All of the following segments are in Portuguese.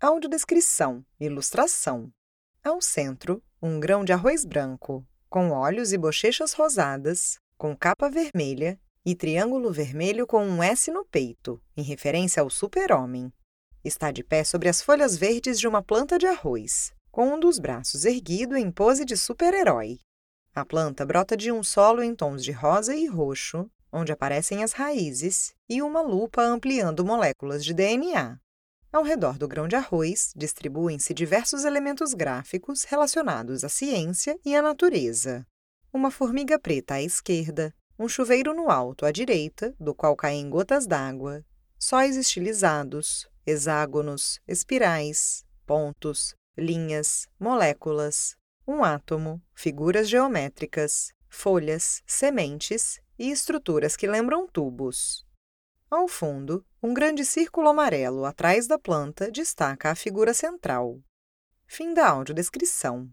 Audiodescrição, ilustração. Ao centro, um grão de arroz branco, com olhos e bochechas rosadas, com capa vermelha e triângulo vermelho com um S no peito, em referência ao super-homem. Está de pé sobre as folhas verdes de uma planta de arroz, com um dos braços erguido em pose de super-herói. A planta brota de um solo em tons de rosa e roxo, onde aparecem as raízes, e uma lupa ampliando moléculas de DNA. Ao redor do grão de arroz, distribuem-se diversos elementos gráficos relacionados à ciência e à natureza. Uma formiga preta à esquerda, um chuveiro no alto à direita, do qual caem gotas d'água, sóis estilizados, hexágonos, espirais, pontos, linhas, moléculas, um átomo, figuras geométricas, folhas, sementes e estruturas que lembram tubos. Ao fundo, um grande círculo amarelo atrás da planta destaca a figura central. Fim da audiodescrição.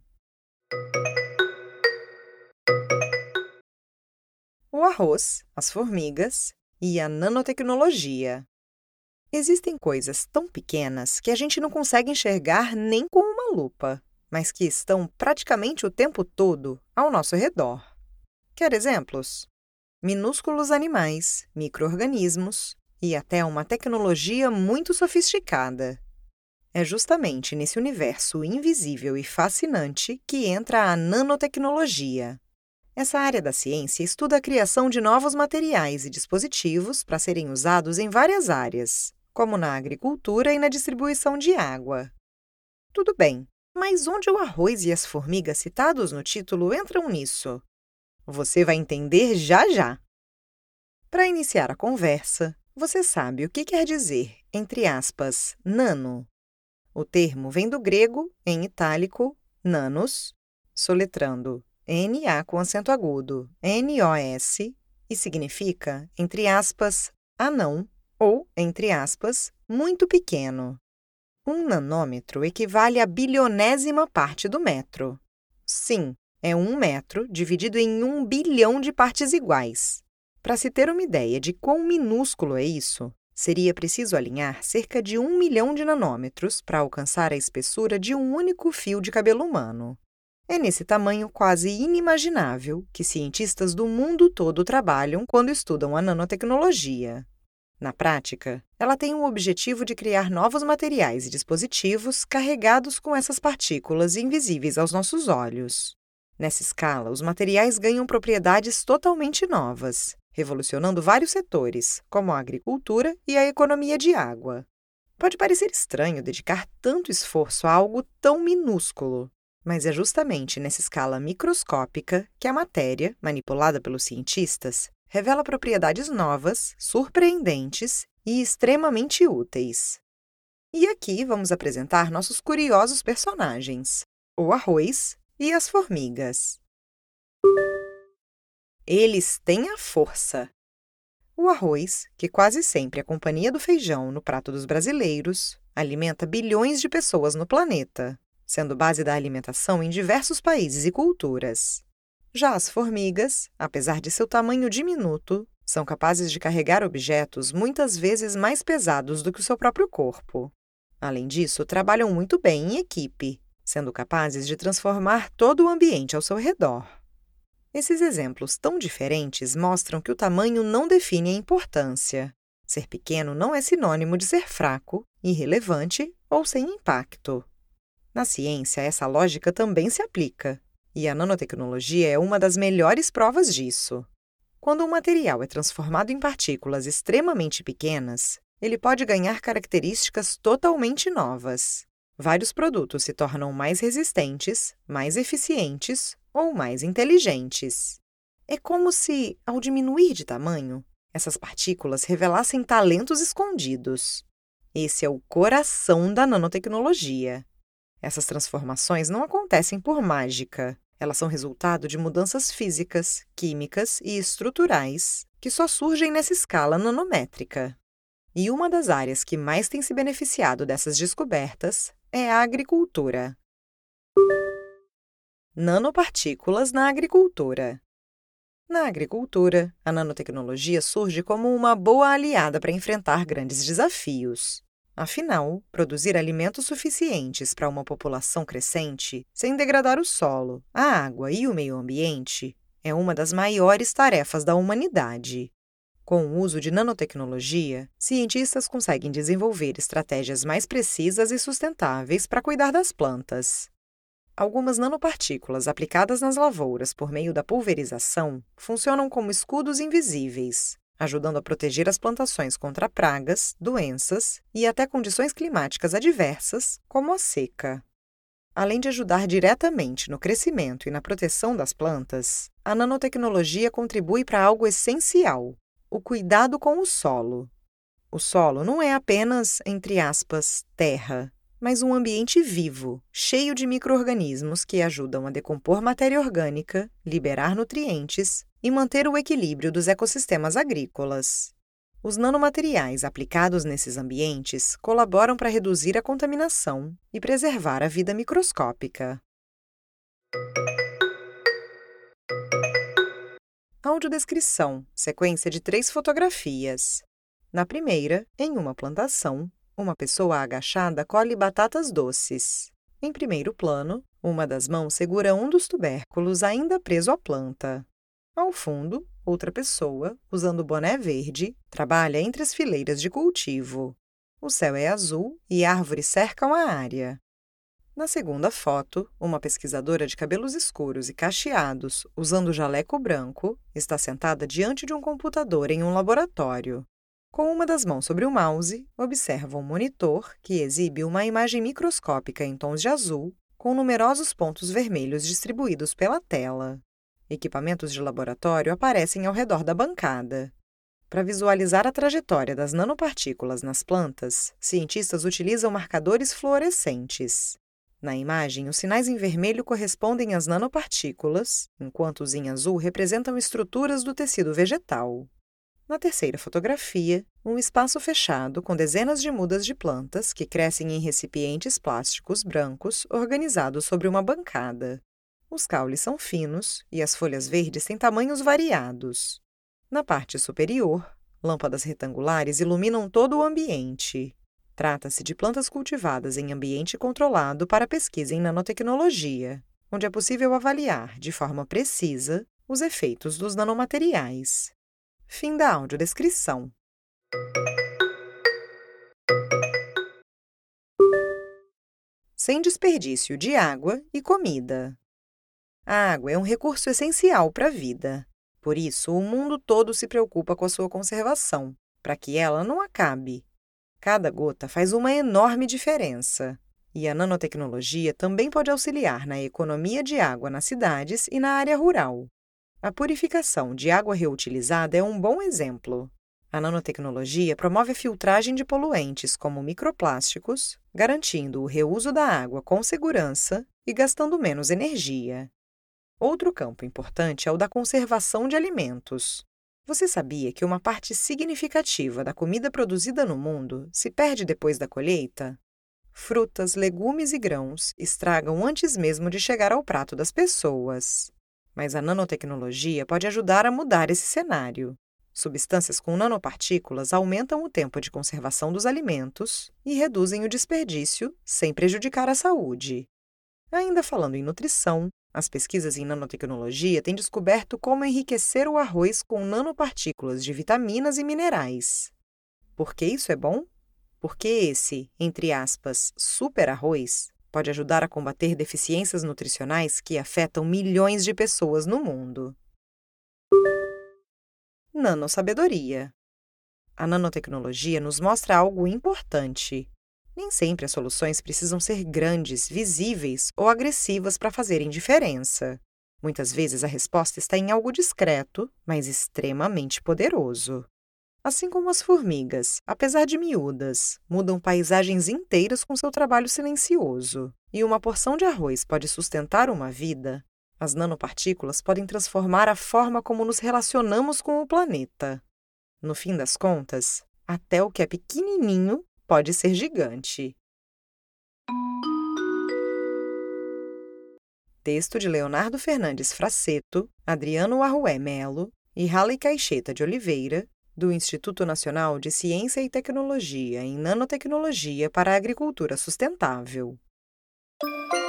O arroz, as formigas e a nanotecnologia. Existem coisas tão pequenas que a gente não consegue enxergar nem com uma lupa, mas que estão praticamente o tempo todo ao nosso redor. Quer exemplos? Minúsculos animais, micro-organismos e até uma tecnologia muito sofisticada. É justamente nesse universo invisível e fascinante que entra a nanotecnologia. Essa área da ciência estuda a criação de novos materiais e dispositivos para serem usados em várias áreas, como na agricultura e na distribuição de água. Tudo bem, mas onde o arroz e as formigas citados no título entram nisso? Você vai entender já já. Para iniciar a conversa, você sabe o que quer dizer, entre aspas, nano? O termo vem do grego, em itálico, nanos, soletrando N-A com acento agudo, N-O-S, e significa, entre aspas, anão, ou, entre aspas, muito pequeno. Um nanômetro equivale à bilionésima parte do metro. Sim, é 1 metro dividido em 1 bilhão de partes iguais. Para se ter uma ideia de quão minúsculo é isso, seria preciso alinhar cerca de 1 milhão de nanômetros para alcançar a espessura de um único fio de cabelo humano. É nesse tamanho quase inimaginável que cientistas do mundo todo trabalham quando estudam a nanotecnologia. Na prática, ela tem o objetivo de criar novos materiais e dispositivos carregados com essas partículas invisíveis aos nossos olhos. Nessa escala, os materiais ganham propriedades totalmente novas, revolucionando vários setores, como a agricultura e a economia de água. Pode parecer estranho dedicar tanto esforço a algo tão minúsculo, mas é justamente nessa escala microscópica que a matéria, manipulada pelos cientistas, revela propriedades novas, surpreendentes e extremamente úteis. E aqui vamos apresentar nossos curiosos personagens, o arroz e as formigas. Eles têm a força. O arroz, que quase sempre é a companhia do feijão no prato dos brasileiros, alimenta bilhões de pessoas no planeta, sendo base da alimentação em diversos países e culturas. Já as formigas, apesar de seu tamanho diminuto, são capazes de carregar objetos muitas vezes mais pesados do que o seu próprio corpo. Além disso, trabalham muito bem em equipe, sendo capazes de transformar todo o ambiente ao seu redor. Esses exemplos tão diferentes mostram que o tamanho não define a importância. Ser pequeno não é sinônimo de ser fraco, irrelevante ou sem impacto. Na ciência, essa lógica também se aplica, e a nanotecnologia é uma das melhores provas disso. Quando um material é transformado em partículas extremamente pequenas, ele pode ganhar características totalmente novas. Vários produtos se tornam mais resistentes, mais eficientes ou mais inteligentes. É como se, ao diminuir de tamanho, essas partículas revelassem talentos escondidos. Esse é o coração da nanotecnologia. Essas transformações não acontecem por mágica. Elas são resultado de mudanças físicas, químicas e estruturais que só surgem nessa escala nanométrica. E uma das áreas que mais tem se beneficiado dessas descobertas é a agricultura. Nanopartículas na agricultura. Na agricultura, a nanotecnologia surge como uma boa aliada para enfrentar grandes desafios. Afinal, produzir alimentos suficientes para uma população crescente, sem degradar o solo, a água e o meio ambiente, é uma das maiores tarefas da humanidade. Com o uso de nanotecnologia, cientistas conseguem desenvolver estratégias mais precisas e sustentáveis para cuidar das plantas. Algumas nanopartículas aplicadas nas lavouras por meio da pulverização funcionam como escudos invisíveis, ajudando a proteger as plantações contra pragas, doenças e até condições climáticas adversas, como a seca. Além de ajudar diretamente no crescimento e na proteção das plantas, a nanotecnologia contribui para algo essencial: o cuidado com o solo. O solo não é apenas, entre aspas, terra, mas um ambiente vivo, cheio de micro-organismos que ajudam a decompor matéria orgânica, liberar nutrientes e manter o equilíbrio dos ecossistemas agrícolas. Os nanomateriais aplicados nesses ambientes colaboram para reduzir a contaminação e preservar a vida microscópica. Audiodescrição, sequência de 3 fotografias. Na primeira, em uma plantação, uma pessoa agachada colhe batatas doces. Em primeiro plano, uma das mãos segura um dos tubérculos ainda preso à planta. Ao fundo, outra pessoa, usando boné verde, trabalha entre as fileiras de cultivo. O céu é azul e árvores cercam a área. Na segunda foto, uma pesquisadora de cabelos escuros e cacheados, usando jaleco branco, está sentada diante de um computador em um laboratório. Com uma das mãos sobre o mouse, observa um monitor que exibe uma imagem microscópica em tons de azul, com numerosos pontos vermelhos distribuídos pela tela. Equipamentos de laboratório aparecem ao redor da bancada. Para visualizar a trajetória das nanopartículas nas plantas, cientistas utilizam marcadores fluorescentes. Na imagem, os sinais em vermelho correspondem às nanopartículas, enquanto os em azul representam estruturas do tecido vegetal. Na terceira fotografia, um espaço fechado com dezenas de mudas de plantas que crescem em recipientes plásticos brancos organizados sobre uma bancada. Os caules são finos e as folhas verdes têm tamanhos variados. Na parte superior, lâmpadas retangulares iluminam todo o ambiente. Trata-se de plantas cultivadas em ambiente controlado para pesquisa em nanotecnologia, onde é possível avaliar, de forma precisa, os efeitos dos nanomateriais. Fim da audiodescrição. Sem desperdício de água e comida. A água é um recurso essencial para a vida. Por isso, o mundo todo se preocupa com a sua conservação, para que ela não acabe. Cada gota faz uma enorme diferença. E a nanotecnologia também pode auxiliar na economia de água nas cidades e na área rural. A purificação de água reutilizada é um bom exemplo. A nanotecnologia promove a filtragem de poluentes como microplásticos, garantindo o reuso da água com segurança e gastando menos energia. Outro campo importante é o da conservação de alimentos. Você sabia que uma parte significativa da comida produzida no mundo se perde depois da colheita? Frutas, legumes e grãos estragam antes mesmo de chegar ao prato das pessoas. Mas a nanotecnologia pode ajudar a mudar esse cenário. Substâncias com nanopartículas aumentam o tempo de conservação dos alimentos e reduzem o desperdício sem prejudicar a saúde. Ainda falando em nutrição, as pesquisas em nanotecnologia têm descoberto como enriquecer o arroz com nanopartículas de vitaminas e minerais. Por que isso é bom? Porque esse, entre aspas, super arroz, pode ajudar a combater deficiências nutricionais que afetam milhões de pessoas no mundo. Nanosabedoria. A nanotecnologia nos mostra algo importante. Nem sempre as soluções precisam ser grandes, visíveis ou agressivas para fazerem diferença. Muitas vezes a resposta está em algo discreto, mas extremamente poderoso. Assim como as formigas, apesar de miúdas, mudam paisagens inteiras com seu trabalho silencioso, e uma porção de arroz pode sustentar uma vida, as nanopartículas podem transformar a forma como nos relacionamos com o planeta. No fim das contas, até o que é pequenininho pode ser gigante. Texto de Leonardo Fernandes Fraceto, Adriano Arrué Melo e Halley Caixeta de Oliveira, do Instituto Nacional de Ciência e Tecnologia em Nanotecnologia para a Agricultura Sustentável.